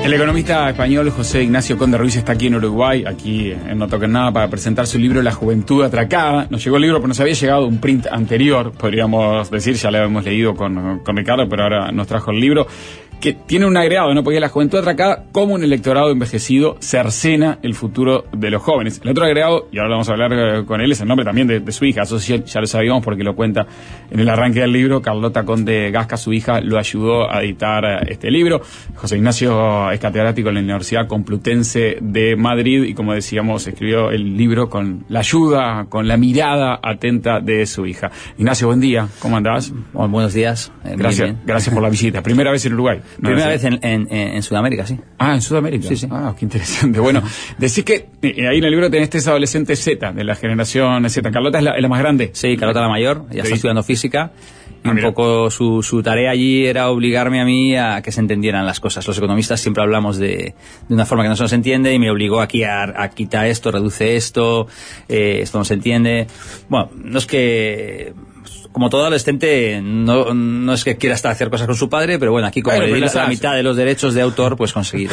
El economista español José Ignacio Conde Ruiz está aquí en Uruguay, aquí en No Toquen Nada, para presentar su libro La Juventud Atracada. Nos llegó el libro, pero nos había llegado un print anterior, podríamos decir, ya lo habíamos leído con Ricardo, pero ahora nos trajo el libro, que tiene un agregado, ¿no? Porque La Juventud Atracada, como un electorado envejecido, cercena el futuro de los jóvenes. El otro agregado, y ahora vamos a hablar con él, es el nombre también de su hija. Eso sí, ya lo sabíamos porque lo cuenta en el arranque del libro. Carlota Conde Gasca, su hija, lo ayudó a editar este libro. José Ignacio es catedrático en la Universidad Complutense de Madrid y, como decíamos, escribió el libro con la ayuda, con la atenta de su hija. Ignacio, buen día. ¿Cómo andás? Bueno, buenos días. Gracias por la visita. Primera vez en Uruguay. Primera vez en Sudamérica, sí. Ah, en Sudamérica. Sí. Ah, qué interesante. Bueno, decís que ahí en el libro tenés tres adolescentes Z, de la generación Z. Carlota es la más grande. Sí, Carlota la mayor, ya está estudiando física. Y un mira. poco su tarea allí era obligarme a mí a que se entendieran las cosas. Los economistas siempre hablamos de una forma que no se nos entiende y me obligó aquí a quitar esto, reduce esto no se entiende. Bueno, no es que... Como todo adolescente, no es que quiera hasta hacer cosas con su padre, pero bueno, aquí como le di la mitad de los derechos de autor, pues conseguí.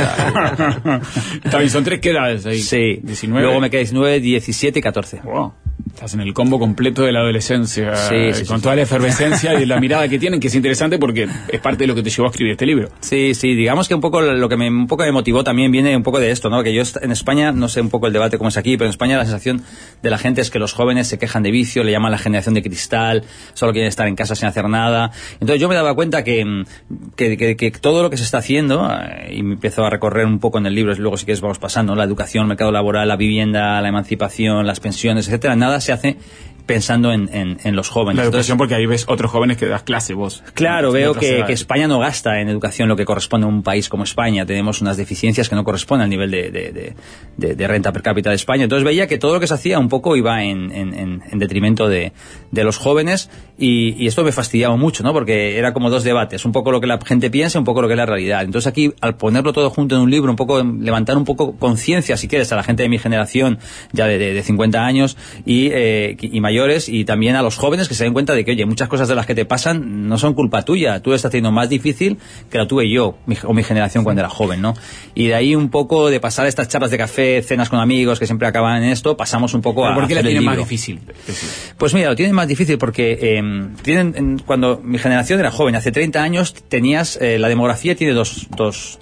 Está bien, son tres edades ahí. Sí, 19. Luego me quedé 19, 17 y 14. Wow. Estás en el combo completo de la adolescencia, sí, con toda la efervescencia y la mirada que tienen, que es interesante porque es parte de lo que te llevó a escribir este libro. Sí, digamos que un poco lo que me motivó también viene un poco de esto, ¿no? Que yo en España, no sé un poco el debate cómo es aquí, pero en España la sensación de la gente es que los jóvenes se quejan de vicio, le llaman la generación de cristal, solo quieren estar en casa sin hacer nada. Entonces yo me daba cuenta que todo lo que se está haciendo, y me empiezo a recorrer un poco en el libro, luego si quieres vamos pasando, la educación, el mercado laboral, la vivienda, la emancipación, las pensiones, etcétera, nada se hace pensando en los jóvenes. La educación. Entonces, porque ahí ves otros jóvenes que das clase vos. Claro, veo que España no gasta en educación lo que corresponde a un país como España. Tenemos unas deficiencias que no corresponden al nivel de renta per cápita de España. Entonces veía que todo lo que se hacía un poco iba en detrimento de los jóvenes y esto me fastidiaba mucho, ¿no? Porque era como dos debates, un poco lo que la gente piensa y un poco lo que es la realidad. Entonces aquí, al ponerlo todo junto en un libro, un poco levantar un poco conciencia, si quieres, a la gente de mi generación, ya de 50 años y mayores, y también a los jóvenes que se den cuenta de que, oye, muchas cosas de las que te pasan no son culpa tuya, tú lo estás haciendo más difícil que la tuve yo o mi generación cuando era joven, ¿no? Y de ahí un poco de pasar estas charlas de café, cenas con amigos que siempre acaban en esto, pasamos un poco a... ¿Por qué la tienen más difícil? Pues mira, lo tienen más difícil porque cuando mi generación era joven, hace 30 años, tenías la demografía tiene dos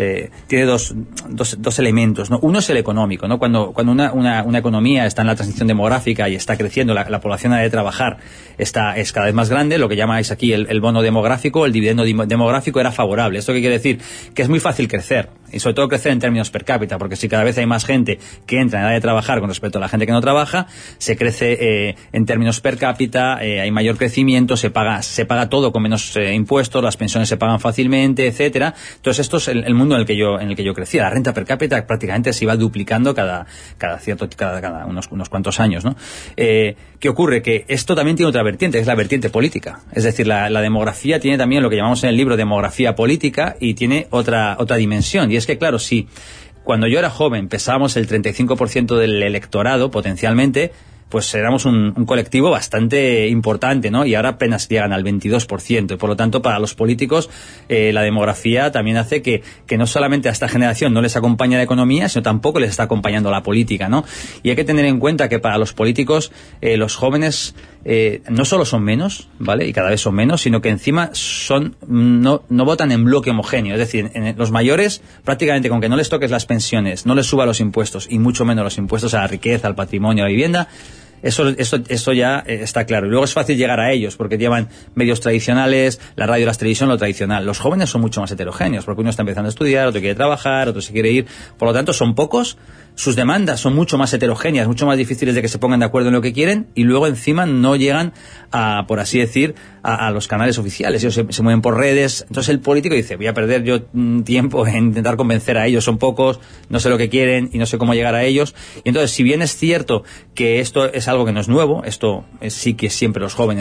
elementos, ¿no? Uno es el económico, ¿no? Cuando una economía está en la transición demográfica y está creciendo, la población de trabajar es cada vez más grande, lo que llamáis aquí el bono demográfico, el dividendo demográfico era favorable. ¿Esto qué quiere decir? Que es muy fácil crecer, y sobre todo crecer en términos per cápita, porque si cada vez hay más gente que entra en edad de trabajar con respecto a la gente que no trabaja, se crece en términos per cápita, hay mayor crecimiento, se paga todo con menos impuestos, las pensiones se pagan fácilmente, etcétera. Entonces esto es el mundo en el que yo crecía. La renta per cápita prácticamente se iba duplicando cada unos cuantos años, ¿no? ¿Qué ocurre? Que esto también tiene otra vertiente, que es la vertiente política. Es decir, la demografía tiene también lo que llamamos en el libro demografía política y tiene otra dimensión. Y es que, claro, si cuando yo era joven pesábamos el 35% del electorado potencialmente, pues éramos un colectivo bastante importante, ¿no? Y ahora apenas llegan al 22%. Y por lo tanto, para los políticos, la demografía también hace que no solamente a esta generación no les acompaña la economía, sino tampoco les está acompañando la política, ¿no? Y hay que tener en cuenta que para los políticos, los jóvenes no solo son menos, ¿vale? Y cada vez son menos, sino que encima no votan en bloque homogéneo. Es decir, los mayores, prácticamente con que no les toques las pensiones, no les suba los impuestos, y mucho menos los impuestos a la riqueza, al patrimonio, a la vivienda, eso ya está claro. Y luego es fácil llegar a ellos, porque llevan medios tradicionales, la radio y la televisión, lo tradicional. Los jóvenes son mucho más heterogéneos, porque uno está empezando a estudiar, otro quiere trabajar, otro se quiere ir. Por lo tanto, son pocos, sus demandas son mucho más heterogéneas, mucho más difíciles de que se pongan de acuerdo en lo que quieren, y luego encima no llegan a, por así decir, a los canales oficiales. Ellos se mueven por redes. Entonces el político dice, voy a perder yo tiempo en intentar convencer a ellos, son pocos, no sé lo que quieren y no sé cómo llegar a ellos. Y entonces, si bien es cierto que esto es algo que no es nuevo, esto sí que siempre los jóvenes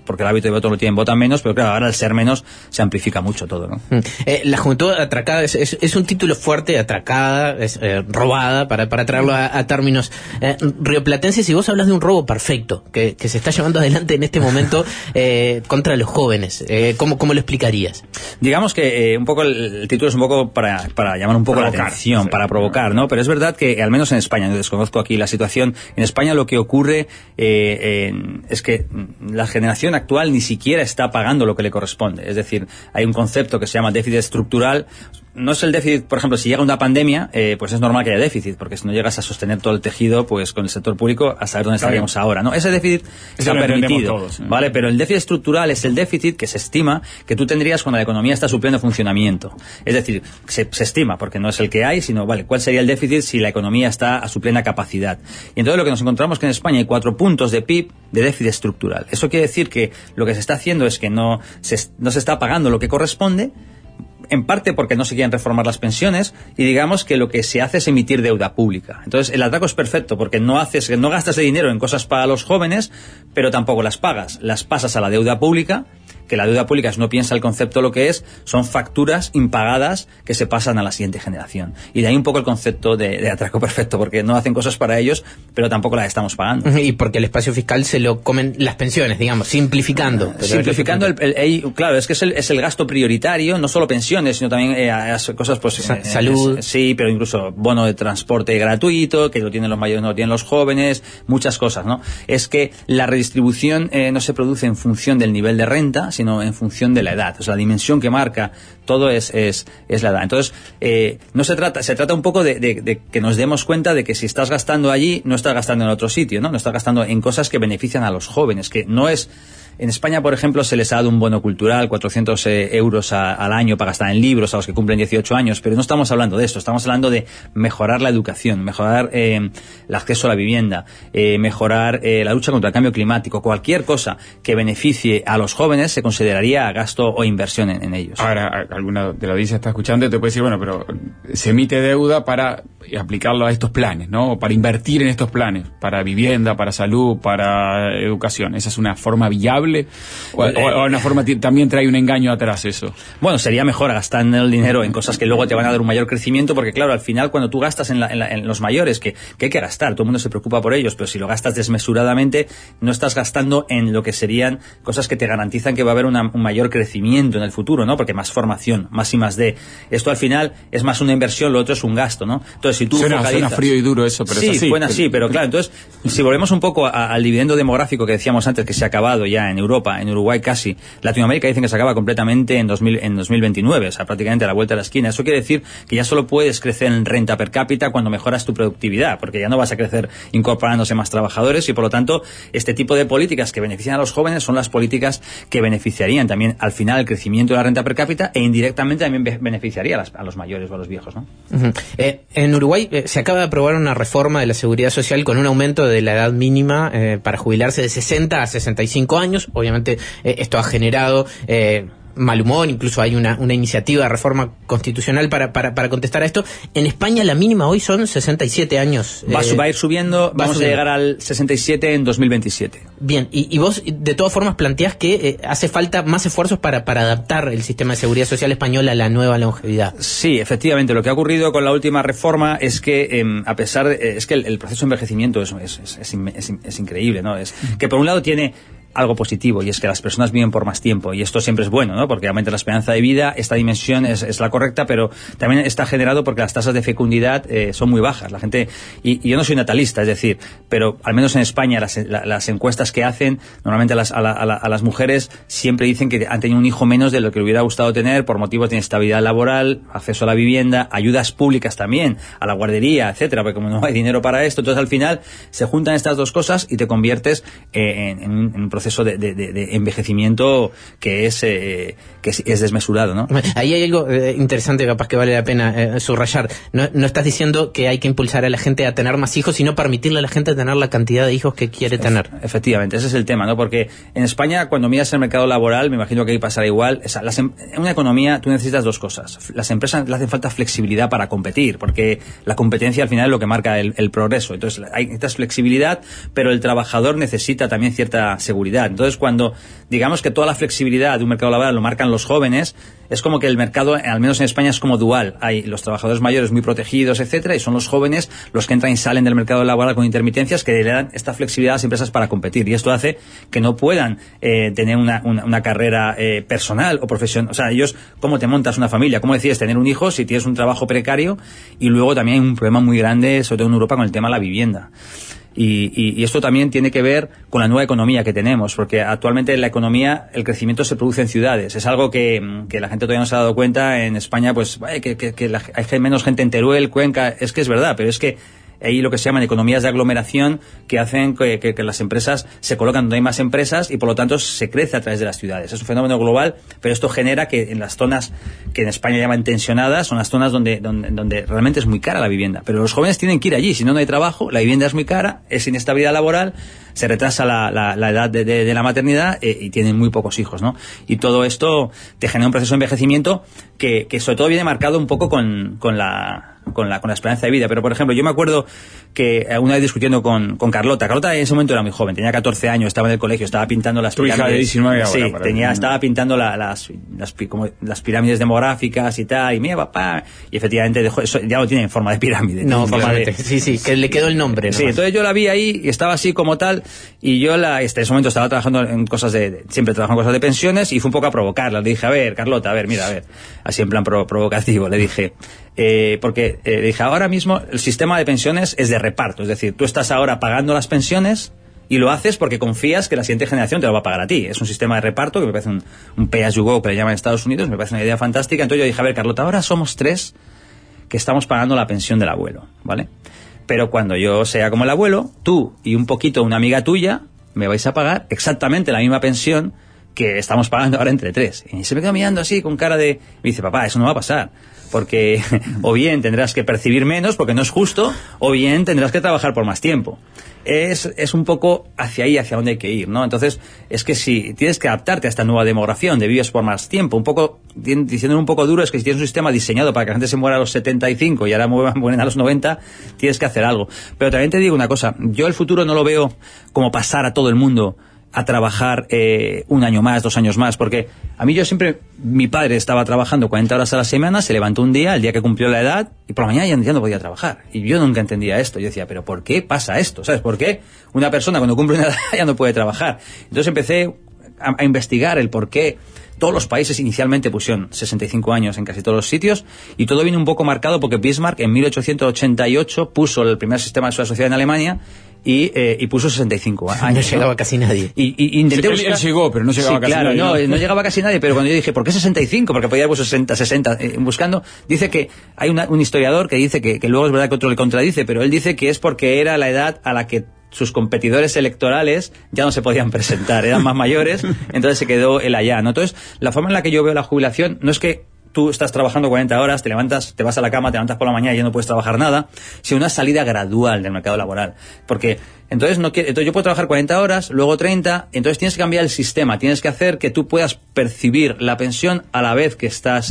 porque el hábito de voto lo tienen, votan menos, pero claro, ahora al ser menos se amplifica mucho todo, ¿no? La juventud atracada es un título fuerte, atracada, robada, para traerlo a términos rioplatenses, y vos hablas de un robo perfecto que se está llevando adelante en este momento contra los jóvenes. ¿Cómo lo explicarías? Digamos que un poco el título es un poco para llamar un poco la atención, sí, para provocar, ¿no? Pero es verdad que, al menos en España, yo desconozco aquí la situación, en España lo que ocurre es que la generación actual ni siquiera está pagando lo que le corresponde. Es decir, hay un concepto que se llama déficit estructural. No es el déficit, por ejemplo, si llega una pandemia, pues es normal que haya déficit, porque si no llegas a sostener todo el tejido, pues con el sector público, a saber dónde estaríamos ahora, ¿no? Ese déficit está permitido, todos, ¿no? ¿Vale? Pero el déficit estructural es el déficit que se estima que tú tendrías cuando la economía está a su pleno funcionamiento. Es decir, se estima, porque no es el que hay, sino, vale, ¿cuál sería el déficit si la economía está a su plena capacidad? Y entonces lo que nos encontramos es que en España hay 4 puntos de PIB de déficit estructural. Eso quiere decir que lo que se está haciendo es que no se está pagando lo que corresponde, en parte porque no se quieren reformar las pensiones, y digamos que lo que se hace es emitir deuda pública. Entonces el atraco es perfecto porque no gastas el dinero en cosas para los jóvenes, pero tampoco las pagas, las pasas a la deuda pública, que la deuda pública, si uno piensa el concepto lo que es, son facturas impagadas que se pasan a la siguiente generación. Y de ahí un poco el concepto de atraco perfecto, porque no hacen cosas para ellos, pero tampoco las estamos pagando. Y porque el espacio fiscal se lo comen las pensiones, digamos, simplificando. Simplificando, claro, es que es el gasto prioritario, no solo pensiones, sino también cosas, pues... salud. Sí, pero incluso bono de transporte gratuito, que lo tienen los mayores, no lo tienen los jóvenes, muchas cosas, ¿no? Es que la redistribución no se produce en función del nivel de renta, sino en función de la edad. O sea, la dimensión que marca todo es la edad. Entonces, se trata un poco de que nos demos cuenta de que si estás gastando allí, no estás gastando en otro sitio, ¿no? No estás gastando en cosas que benefician a los jóvenes, que no es... En España, por ejemplo, se les ha dado un bono cultural, 400 euros al año para gastar en libros a los que cumplen 18 años, pero no estamos hablando de esto, estamos hablando de mejorar la educación, mejorar el acceso a la vivienda, mejorar la lucha contra el cambio climático. Cualquier cosa que beneficie a los jóvenes se consideraría gasto o inversión en ellos. Ahora, alguna de la audiencia está escuchando y te puede decir, bueno, pero se emite deuda para aplicarlo a estos planes, ¿no? Para invertir en estos planes, para vivienda, para salud, para educación. ¿Esa es una forma viable? ¿O una forma también trae un engaño atrás eso? Bueno, sería mejor gastar el dinero en cosas que luego te van a dar un mayor crecimiento, porque claro, al final cuando tú gastas en los mayores, que hay que gastar, todo el mundo se preocupa por ellos, pero si lo gastas desmesuradamente, no estás gastando en lo que serían cosas que te garantizan que va a haber un mayor crecimiento en el futuro, ¿no? Porque más formación, más I más D. Esto al final es más una inversión, lo otro es un gasto, ¿no? Entonces, si tú suena frío y duro eso, pero sí, es así. Suena así, pero claro, entonces, si volvemos un poco al dividendo demográfico que decíamos antes, que se ha acabado ya en Europa, en Uruguay casi, Latinoamérica dicen que se acaba completamente en 2029, o sea, prácticamente a la vuelta de la esquina. Eso quiere decir que ya solo puedes crecer en renta per cápita cuando mejoras tu productividad, porque ya no vas a crecer incorporándose más trabajadores, y por lo tanto, este tipo de políticas que benefician a los jóvenes son las políticas que beneficiarían también al final el crecimiento de la renta per cápita, e indirectamente también beneficiaría a los mayores o a los viejos, ¿no? En Uruguay se acaba de aprobar una reforma de la seguridad social con un aumento de la edad mínima para jubilarse de 60 a 65 años. Obviamente esto ha generado mal humor, incluso hay una iniciativa de reforma constitucional para contestar a esto. En España la mínima hoy son 67 años. Va a ir subiendo, vamos a llegar al 67 en 2027. Bien, y vos de todas formas planteás que hace falta más esfuerzos para adaptar el sistema de seguridad social español a la nueva longevidad. Sí, efectivamente, lo que ha ocurrido con la última reforma es que a pesar de, es que el proceso de envejecimiento es increíble, ¿no? Es que por un lado tiene algo positivo, y es que las personas viven por más tiempo, y esto siempre es bueno, ¿no? Porque aumenta la esperanza de vida. Esta dimensión es la correcta, pero también está generado porque las tasas de fecundidad son muy bajas. La gente, y yo no soy natalista, es decir, pero al menos en España las encuestas que hacen, normalmente a las mujeres siempre dicen que han tenido un hijo menos de lo que le hubiera gustado tener por motivos de inestabilidad laboral, acceso a la vivienda, ayudas públicas también, a la guardería, etcétera, porque como no hay dinero para esto, entonces al final se juntan estas dos cosas y te conviertes en un proceso de envejecimiento que es desmesurado, ¿no? Ahí hay algo interesante, capaz que vale la pena subrayar. No estás diciendo que hay que impulsar a la gente a tener más hijos, sino permitirle a la gente tener la cantidad de hijos que quiere tener. Efectivamente, ese es el tema, ¿no? Porque en España, cuando miras el mercado laboral, me imagino que ahí pasará igual. En una economía tú necesitas dos cosas. Las empresas le hacen falta flexibilidad para competir, porque la competencia al final es lo que marca el progreso. Entonces necesitas flexibilidad, pero el trabajador necesita también cierta seguridad. seguridad. Entonces, cuando digamos que toda la flexibilidad de un mercado laboral lo marcan los jóvenes, es como que el mercado, al menos en España, es como dual. Hay los trabajadores mayores muy protegidos, etcétera, y son los jóvenes los que entran y salen del mercado laboral con intermitencias que le dan esta flexibilidad a las empresas para competir. Y esto hace que no puedan tener una carrera personal o profesional. O sea, ellos, ¿cómo te montas una familia? ¿Cómo decides tener un hijo si tienes un trabajo precario? Y luego también hay un problema muy grande, sobre todo en Europa, con el tema de la vivienda. Y esto también tiene que ver con la nueva economía que tenemos, porque actualmente en la economía el crecimiento se produce en ciudades. Es algo que la gente todavía no se ha dado cuenta. En España, pues, hay menos gente en Teruel, Cuenca. Es que es verdad, pero es que hay lo que se llaman economías de aglomeración que hacen que las empresas se colocan donde hay más empresas y por lo tanto se crece a través de las ciudades. Es un fenómeno global, pero esto genera que en las zonas que en España llaman tensionadas son las zonas donde realmente es muy cara la vivienda. Pero los jóvenes tienen que ir allí, si no hay trabajo, la vivienda es muy cara, es inestabilidad laboral, se retrasa la edad de la maternidad y tienen muy pocos hijos, ¿no? Y todo esto te genera un proceso de envejecimiento que sobre todo viene marcado un poco con la esperanza de vida. Pero, por ejemplo, yo me acuerdo que una vez discutiendo con Carlota en ese momento era muy joven, tenía 14 años, estaba en el colegio, estaba pintando las pirámides. Tu hija de 19 ahora. Sí, estaba pintando las pirámides demográficas y tal, y mira, papá, y efectivamente dejó, eso ya no tiene en forma de pirámide. No, sí, que le quedó el nombre. Sí, entonces yo la vi ahí, y estaba así como tal, y yo en ese momento estaba trabajando en cosas siempre trabajo en cosas de pensiones, y fue un poco a provocarla. Le dije, a ver, Carlota, mira, así en plan provocativo, le dije, porque le dije, ahora mismo el sistema de pensiones es de reparto, es decir, tú estás ahora pagando las pensiones y lo haces porque confías que la siguiente generación te lo va a pagar a ti. Es un sistema de reparto que me parece un pay as you go, que le llaman en Estados Unidos, me parece una idea fantástica. Entonces yo dije, a ver, Carlota, ahora somos 3 que estamos pagando la pensión del abuelo, ¿vale? Pero cuando yo sea como el abuelo, tú y un poquito una amiga tuya me vais a pagar exactamente la misma pensión que estamos pagando ahora entre 3. Y se me quedó mirando así con cara de... Me dice, papá, eso no va a pasar. Porque o bien tendrás que percibir menos porque no es justo, o bien tendrás que trabajar por más tiempo. Es un poco hacia ahí, hacia donde hay que ir, ¿no? Entonces, es que si tienes que adaptarte a esta nueva demografía donde vives por más tiempo, un poco, diciendo un poco duro, es que si tienes un sistema diseñado para que la gente se muera a los 75 y ahora mueren a los 90, tienes que hacer algo. Pero también te digo una cosa, yo el futuro no lo veo como pasar a todo el mundo a trabajar 1 año más, 2 años más, porque a mí mi padre estaba trabajando 40 horas a la semana, se levantó un día, el día que cumplió la edad, y por la mañana ya no podía trabajar. Y yo nunca entendía esto. Yo decía, ¿pero por qué pasa esto? ¿Sabes? ¿Por qué una persona cuando cumple una edad ya no puede trabajar? Entonces empecé a investigar el por qué. Todos los países inicialmente pusieron 65 años en casi todos los sitios, y todo viene un poco marcado porque Bismarck en 1888 puso el primer sistema de seguridad social en Alemania y puso 65 años. No llegaba casi nadie. Y intenté buscar... Él llegó, pero no llegaba casi nadie. No llegaba casi nadie, pero cuando yo dije, ¿por qué 65? Porque podía haber puesto 60, buscando, dice que hay un historiador que dice que luego es verdad que otro le contradice, pero él dice que es porque era la edad a la que sus competidores electorales ya no se podían presentar, eran más mayores, entonces se quedó él allá, ¿no? Entonces, la forma en la que yo veo la jubilación no es que tú estás trabajando 40 horas, te levantas, te vas a la cama, te levantas por la mañana y ya no puedes trabajar nada, sino una salida gradual del mercado laboral. Porque entonces yo puedo trabajar 40 horas, luego 30, entonces tienes que cambiar el sistema, tienes que hacer que tú puedas percibir la pensión a la vez que estás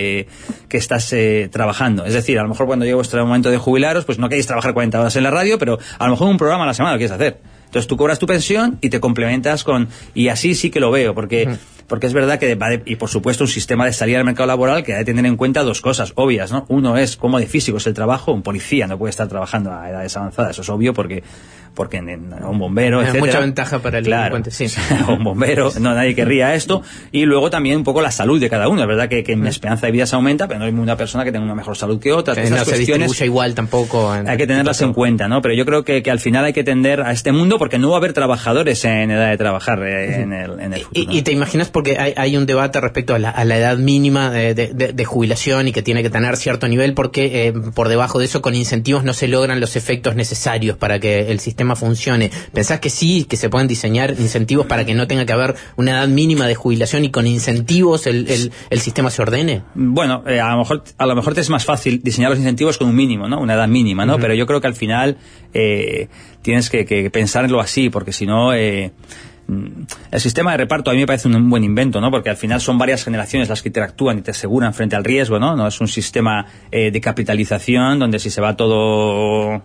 trabajando. Es decir, a lo mejor cuando llegue vuestro momento de jubilaros, pues no queréis trabajar 40 horas en la radio, pero a lo mejor un programa a la semana lo quieres hacer. Entonces tú cobras tu pensión y te complementas y así sí que lo veo, porque es verdad que y por supuesto un sistema de salida al mercado laboral que hay que tener en cuenta 2 cosas obvias, ¿no? Uno es cómo de físico es el trabajo. Un policía no puede estar trabajando a edades avanzadas, eso es obvio, porque un bombero, etcétera. Mucha ventaja para el delincuente, sí. Un bombero, nadie querría esto. Y luego también un poco la salud de cada uno. Es verdad que mi esperanza de vida se aumenta, pero no hay una persona que tenga una mejor salud que otra. No se distribuye igual tampoco. Hay que tenerlas en cuenta, ¿no? Pero yo creo que al final hay que tender a este mundo porque no va a haber trabajadores en edad de trabajar en el futuro. Y te imaginas, porque hay un debate respecto a la edad mínima de jubilación y que tiene que tener cierto nivel, porque por debajo de eso con incentivos no se logran los efectos necesarios para que el sistema funcione. ¿Pensás que sí, que se pueden diseñar incentivos para que no tenga que haber una edad mínima de jubilación y con incentivos el sistema se ordene? Bueno, a lo mejor te es más fácil diseñar los incentivos con un mínimo, ¿no? Una edad mínima, ¿no? Pero yo creo que al final tienes que pensarlo así, porque si no... el sistema de reparto a mí me parece un buen invento, ¿no? Porque al final son varias generaciones las que interactúan y te aseguran frente al riesgo, ¿no? No es un sistema de capitalización donde si se va todo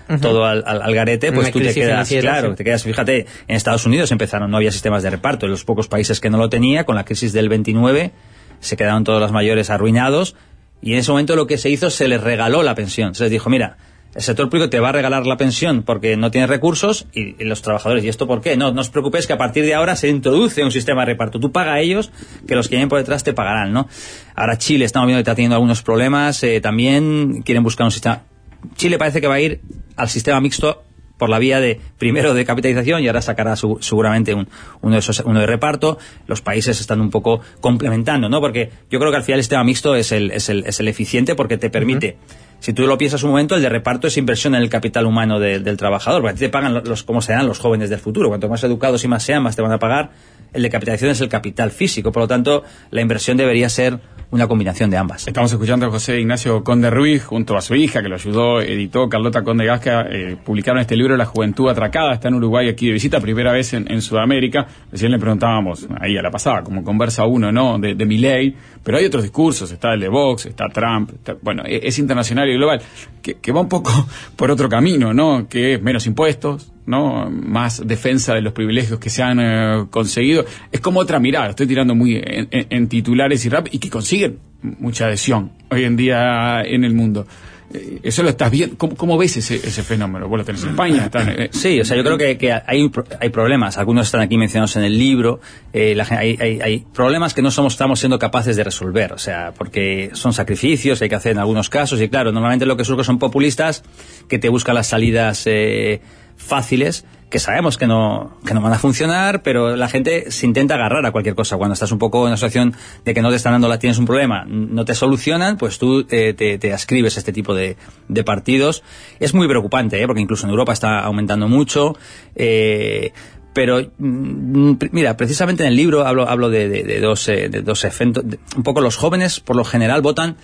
todo al garete, pues tú te quedas, claro, te quedas, fíjate, en Estados Unidos no había sistemas de reparto, en los pocos países que no lo tenía, con la crisis del 29, se quedaron todos los mayores arruinados, y en ese momento lo que se hizo, se les regaló la pensión, se les dijo, mira, el sector público te va a regalar la pensión porque no tienes recursos, y los trabajadores, ¿y esto por qué? No os preocupéis que a partir de ahora se introduce un sistema de reparto. Tú paga a ellos, que los que vienen por detrás te pagarán, ¿no? Ahora Chile, estamos viendo que está teniendo algunos problemas, también quieren buscar un sistema. Chile parece que va a ir al sistema mixto por la vía de, primero de capitalización, y ahora sacará seguramente uno de reparto. Los países están un poco complementando, ¿no? Porque yo creo que al final el sistema mixto es el eficiente, porque te permite, si tú lo piensas un momento, el de reparto es inversión en el capital humano del trabajador, porque a ti te pagan como serán los jóvenes del futuro. Cuanto más educados y más sean, más te van a pagar. El de capitalización es el capital físico, por lo tanto, la inversión debería ser una combinación de ambas. Estamos escuchando a José Ignacio Conde Ruiz, junto a su hija, que lo ayudó, editó, Carlota Conde Gasca, publicaron este libro, La Juventud Atracada. Está en Uruguay aquí de visita, primera vez en Sudamérica. Recién le preguntábamos, ahí a la pasada, como conversa uno, ¿no?, de Milei, pero hay otros discursos, está el de Vox, está Trump, bueno, es internacional y global, que va un poco por otro camino, ¿no?, que es menos impuestos, ¿no?, más defensa de los privilegios que se han conseguido. Es como otra mirada, estoy tirando muy en titulares y rap, y que consiguen mucha adhesión hoy en día en el mundo. Eso lo estás viendo. ¿Cómo ves ese fenómeno? Vos lo tenés en España. Sí, o sea, yo creo que hay problemas. Algunos están aquí mencionados en el libro. Hay problemas que no estamos siendo capaces de resolver. O sea, porque son sacrificios que hay que hacer en algunos casos. Y claro, normalmente lo que surge son populistas que te buscan las salidas fáciles, que sabemos que no van a funcionar, pero la gente se intenta agarrar a cualquier cosa. Cuando estás un poco en una situación de que no te están dando tienes un problema, no te solucionan, pues tú te ascribes a este tipo de partidos. Es muy preocupante, porque incluso en Europa está aumentando mucho. Pero mira, precisamente en el libro hablo de dos efectos. Un poco los jóvenes, por lo general, votan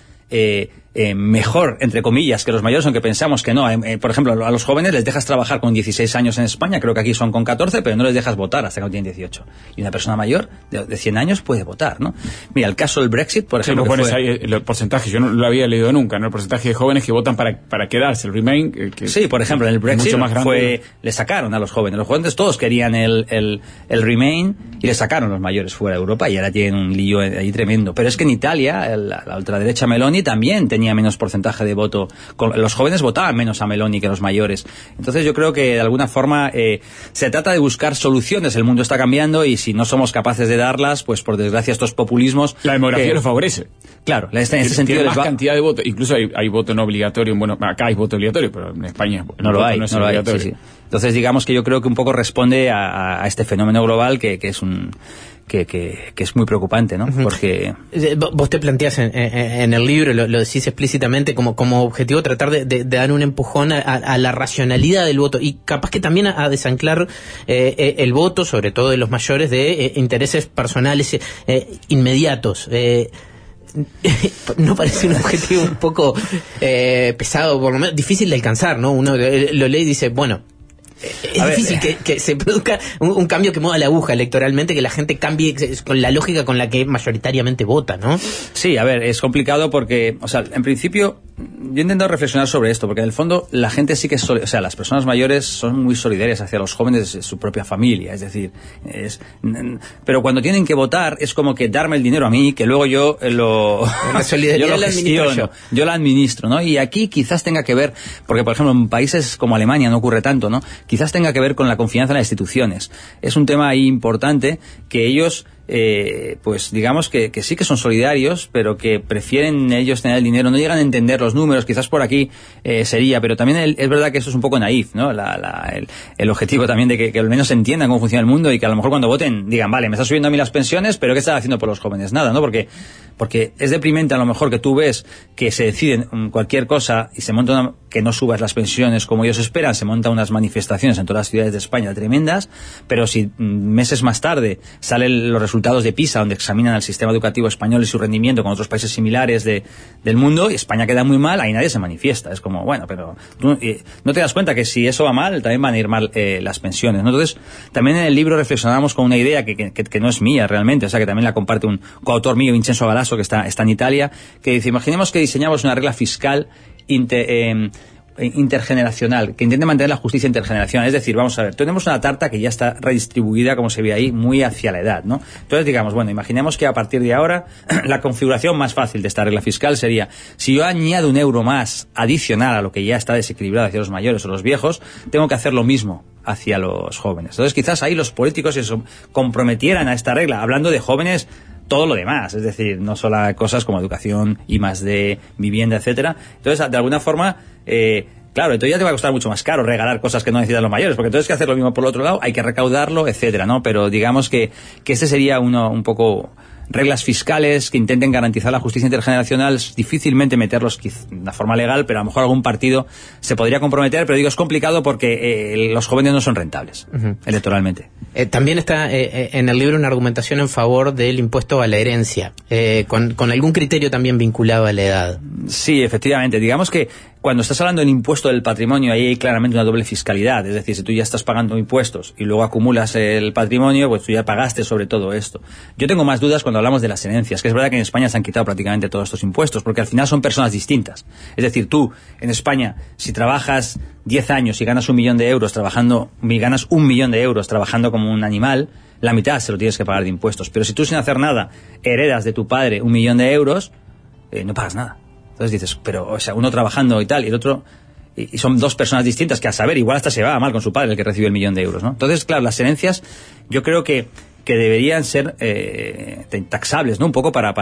mejor, entre comillas, que los mayores, aunque pensamos que no. Por ejemplo, a los jóvenes les dejas trabajar con 16 años en España, creo que aquí son con 14, pero no les dejas votar hasta que no tienen 18. Y una persona mayor de 100 años puede votar, ¿no? Mira, el caso del Brexit, por ejemplo. Sí, pones ahí el porcentaje, yo no lo había leído nunca, ¿no? El porcentaje de jóvenes que votan para quedarse, el Remain. Sí, por ejemplo, en el Brexit le sacaron a los jóvenes. Los jóvenes todos querían el Remain y le sacaron los mayores fuera de Europa, y ahora tienen un lío ahí tremendo. Pero es que en Italia, la ultraderecha Meloni también tenía menos porcentaje de voto. Los jóvenes votaban menos a Meloni que los mayores. Entonces yo creo que de alguna forma se trata de buscar soluciones. El mundo está cambiando, y si no somos capaces de darlas, pues por desgracia estos populismos... La demografía los favorece. Claro, en ese sentido... Tiene más cantidad de votos. Incluso hay voto no obligatorio. Bueno, acá hay voto obligatorio, pero en España no lo hay. Obligatorio. Sí. Entonces digamos que yo creo que un poco responde a este fenómeno global que es un... Que es muy preocupante, ¿no? Porque vos te planteás en el libro, lo decís explícitamente, como objetivo tratar de dar un empujón a la racionalidad del voto, y capaz que también a desanclar el voto, sobre todo de los mayores, de intereses personales inmediatos. ¿No parece un objetivo un poco pesado, por lo menos difícil de alcanzar, ¿no? Uno lo lee y dice, bueno, es difícil que se produzca un cambio que mueva la aguja electoralmente, que la gente cambie con la lógica con la que mayoritariamente vota, ¿no? Sí, a ver, es complicado porque, o sea, en principio, yo he intentado reflexionar sobre esto, porque en el fondo la gente sí que es, o sea, las personas mayores son muy solidarias hacia los jóvenes de su propia familia, es decir, pero cuando tienen que votar es como que darme el dinero a mí, que luego yo la solidaridad yo la administro, ¿no? Y aquí quizás tenga que ver, porque por ejemplo en países como Alemania no ocurre tanto, ¿no? Quizás tenga que ver con la confianza en las instituciones. Es un tema ahí importante, que ellos pues digamos que sí que son solidarios, pero que prefieren ellos tener el dinero, no llegan a entender los números, quizás por aquí sería, pero también es verdad que eso es un poco naif, ¿no? El objetivo también de que al menos entiendan cómo funciona el mundo, y que a lo mejor cuando voten digan, vale, me está subiendo a mí las pensiones, pero ¿qué estás haciendo por los jóvenes? Nada, ¿no? Porque es deprimente a lo mejor que tú ves que se deciden cualquier cosa y se monta que no subas las pensiones como ellos esperan, se montan unas manifestaciones en todas las ciudades de España tremendas, pero si meses más tarde salen los resultados de PISA, donde examinan el sistema educativo español y su rendimiento con otros países similares del mundo, y España queda muy mal, ahí nadie se manifiesta. Es como, bueno, pero tú no te das cuenta que si eso va mal, también van a ir mal las pensiones, ¿no? Entonces, también en el libro reflexionamos con una idea que no es mía realmente, o sea, que también la comparte un coautor mío, Vincenzo Galasso, que está en Italia, que dice, imaginemos que diseñamos una regla fiscal intergeneracional, que intente mantener la justicia intergeneracional. Es decir, vamos a ver, tenemos una tarta que ya está redistribuida, como se ve ahí, muy hacia la edad, ¿no? Entonces, digamos, bueno, imaginemos que a partir de ahora la configuración más fácil de esta regla fiscal sería, si yo añado un euro más adicional a lo que ya está desequilibrado hacia los mayores o los viejos, tengo que hacer lo mismo hacia los jóvenes. Entonces, quizás ahí los políticos se comprometieran a esta regla, hablando de jóvenes, todo lo demás, es decir, no solo cosas como educación, I+D, vivienda, etcétera. Entonces, de alguna forma, claro, entonces ya te va a costar mucho más caro regalar cosas que no necesitan los mayores, porque entonces hay que hacer lo mismo por el otro lado, hay que recaudarlo, etcétera, ¿no? Pero digamos que este sería un poco reglas fiscales que intenten garantizar la justicia intergeneracional. Es difícilmente meterlos de una forma legal, pero a lo mejor algún partido se podría comprometer, pero digo, es complicado porque los jóvenes no son rentables electoralmente. También está en el libro una argumentación en favor del impuesto a la herencia, con algún criterio también vinculado a la edad. Sí, efectivamente. Digamos que cuando estás hablando del impuesto del patrimonio, ahí hay claramente una doble fiscalidad. Es decir, si tú ya estás pagando impuestos y luego acumulas el patrimonio, pues tú ya pagaste sobre todo esto. Yo tengo más dudas cuando hablamos de las herencias, que es verdad que en España se han quitado prácticamente todos estos impuestos, porque al final son personas distintas. Es decir, tú, en España, si trabajas 10 años y ganas 1 millón de euros trabajando, ganas 1 millón de euros trabajando como un animal, la mitad se lo tienes que pagar de impuestos. Pero si tú, sin hacer nada, heredas de tu padre 1 millón de euros, no pagas nada. Entonces dices, pero, o sea, uno trabajando y tal, y el otro, y son dos personas distintas que, a saber, igual hasta se va mal con su padre el que recibe 1 millón de euros, ¿no? Entonces, claro, las herencias, yo creo que deberían ser taxables, ¿no? Un poco para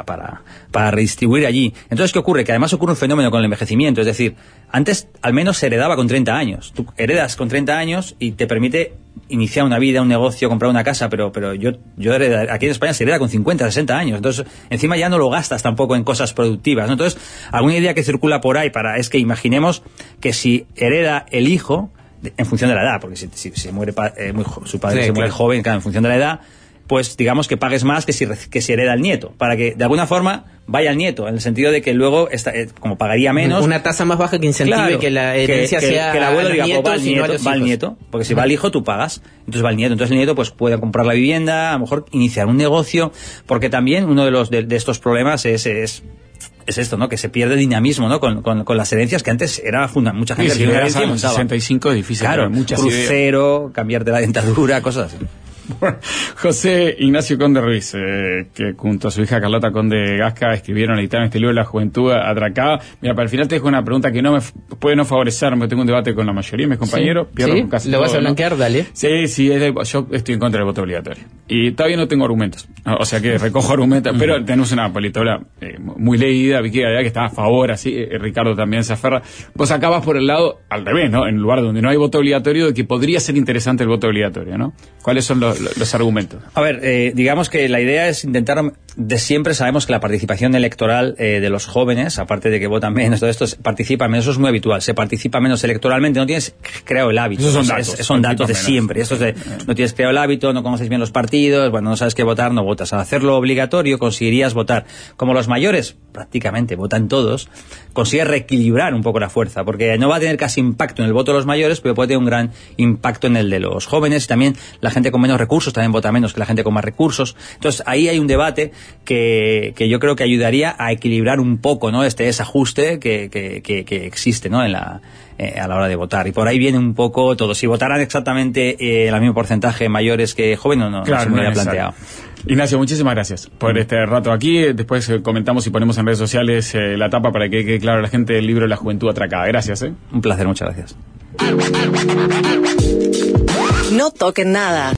redistribuir allí. Entonces, ¿qué ocurre? Que además ocurre un fenómeno con el envejecimiento, es decir, antes al menos se heredaba con 30 años. Tú heredas con 30 años y te permite iniciar una vida, un negocio, comprar una casa, pero yo aquí en España se hereda con 50, 60 años. Entonces, encima ya no lo gastas tampoco en cosas productivas, ¿no? Entonces, alguna idea que circula por ahí es que imaginemos que si hereda el hijo, en función de la edad, porque si se muere su padre, sí, se muere joven, claro, en función de la edad, pues digamos que pagues más que si hereda el nieto, para que de alguna forma vaya al nieto, en el sentido de que luego como pagaría menos, una tasa más baja que incentive, claro, que la herencia sea que el abuelo diga, pues va al nieto, porque si va al hijo tú pagas, entonces va al nieto, entonces el nieto pues puede comprar la vivienda, a lo mejor iniciar un negocio, porque también uno de estos problemas es esto, ¿no? Que se pierde dinamismo, ¿no? Con las herencias, que antes era mucha gente que era 65 es difícil, claro, muchas crucero, cambiarte la dentadura, cosas así. Bueno, José Ignacio Conde Ruiz, que junto a su hija Carlota Conde Gasca escribieron, editaron este libro, La Juventud Atracada. Mira, para el final te dejo una pregunta que puede no favorecerme, porque tengo un debate con la mayoría de mis compañeros. Sí, casi lo vas a blanquear, ¿no? Dale. Sí, yo estoy en contra del voto obligatorio. Y todavía no tengo argumentos. O sea que recojo argumentos, pero tenemos una politóloga muy leída, Vicky Gadea, que está a favor, así, Ricardo también se aferra. Vos acá vas por el lado al revés, ¿no? En el lugar donde no hay voto obligatorio, de que podría ser interesante el voto obligatorio, ¿no? ¿Cuáles son los argumentos? A ver, digamos que la idea es intentar, de siempre sabemos que la participación electoral de los jóvenes, aparte de que votan menos, todo esto, participan menos, eso es muy habitual, se participa menos electoralmente, no tienes creado el hábito. Esos son datos de siempre, no tienes creado el hábito, no conoces bien los partidos, bueno, no sabes qué votar, no votas. Al hacerlo obligatorio conseguirías votar. Como los mayores prácticamente votan todos, consigue reequilibrar un poco la fuerza, porque no va a tener casi impacto en el voto de los mayores, pero puede tener un gran impacto en el de los jóvenes, y también la gente con menos recursos también vota menos que la gente con más recursos. Entonces ahí hay un debate que yo creo que ayudaría a equilibrar un poco, ¿no? Este desajuste que existe, ¿no? a la hora de votar, y por ahí viene un poco todo. Si votaran exactamente el mismo porcentaje mayores que jóvenes, no se me hubiera planteado. Ignacio, muchísimas gracias por este rato aquí. Después comentamos y ponemos en redes sociales la tapa para que quede claro a la gente el libro La Juventud Atracada. Gracias. Un placer, muchas gracias. No toquen nada.